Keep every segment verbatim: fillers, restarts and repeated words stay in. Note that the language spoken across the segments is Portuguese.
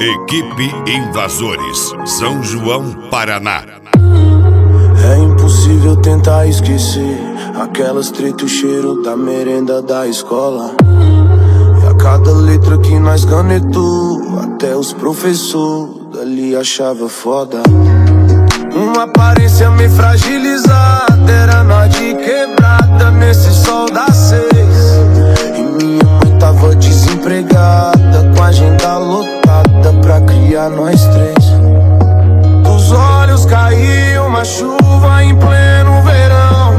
Equipe Invasores, São João, Paraná. É impossível tentar esquecer aquelas treta, o cheiro da merenda da escola. E a cada letra que nós canetou, até os professores dali achava foda. Uma aparência meio fragilizada, era nós de quebrada nesse sol das seis. E minha mãe tava desempregada, com a agenda lotada pra criar nós três. Dos olhos caiu uma chuva em pleno verão.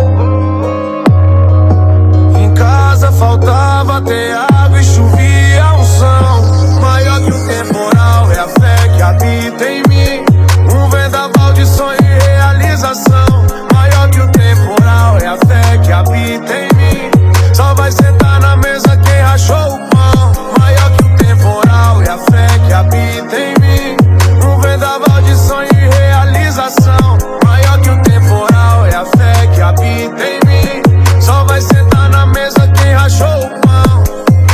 Em casa faltava ter água e chovia unção. Maior que o temporal é a fé que habita em mim. Um vendaval de sonho e realização. Maior que o temporal é a fé que habita em mim. Só vai sentar na mesa quem rachou o pão. Maior que o temporal é a fé que habita em mim. Um vendaval de sonho e realização. Maior que o temporal é a fé que habita em mim. Só vai sentar na mesa quem rachou o pão.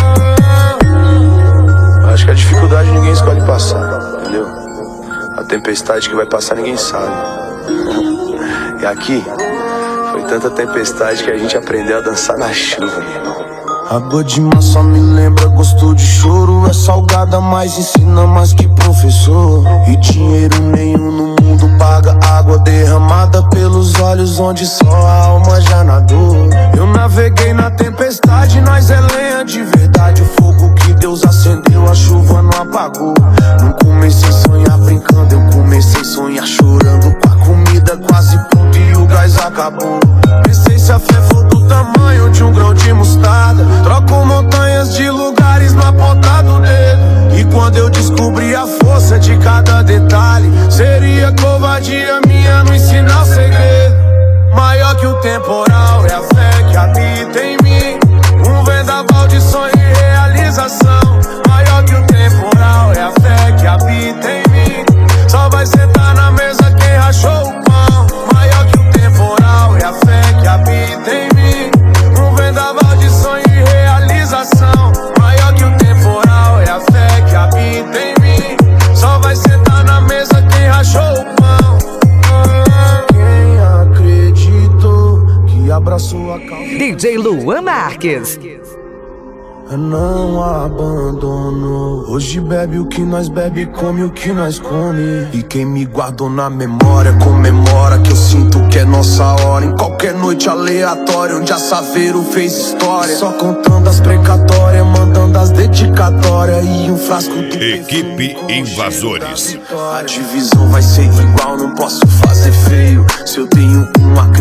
Acho que a dificuldade ninguém escolhe passar, entendeu? A tempestade que vai passar ninguém sabe. E aqui foi tanta tempestade que a gente aprendeu a dançar na chuva, meu irmão. Água de mar só me lembra gosto de choro. É salgada, mas ensina mais que professor. E dinheiro nenhum no mundo paga água derramada pelos olhos onde só a alma já nadou. Eu naveguei na tempestade, nós é lenha de verdade. O fogo que Deus acendeu, a chuva não apagou. Não comecei a sonhar brincando, eu comecei a sonhar chorando. Com a comida quase pronta e o gás acabou. Pensei se a fé for do tamanho de um grão de mostarda, troco montanhas de lugares na ponta do dedo. E quando eu descobri a força de cada detalhe, seria covardia minha não ensinar o segredo. Maior que o temporal é a fé que habita em mim. Um vendaval de sonho e realização. Maior que o temporal é a fé que habita em mim. Só vai sentar na mesa quem rachou o pão. Maior que o temporal é a fé que habita em mim. Um vendaval de sonho e realização. Maior que o temporal é a fé que habita em mim. Só vai sentar na mesa quem rachou o pão. Quem acreditou que abraçou a causa. D J Luan Marques. Não abandonou. Hoje bebe o que nós bebe, come o que nós come. E quem me guardou na memória comemora que eu sinto que é nossa hora. Em qualquer noite aleatória onde a Saveiro fez história. Só contando as precatórias, mandando as dedicatórias. E um frasco do Equipe Invasores. A divisão vai ser igual, não posso fazer feio. Se eu tenho uma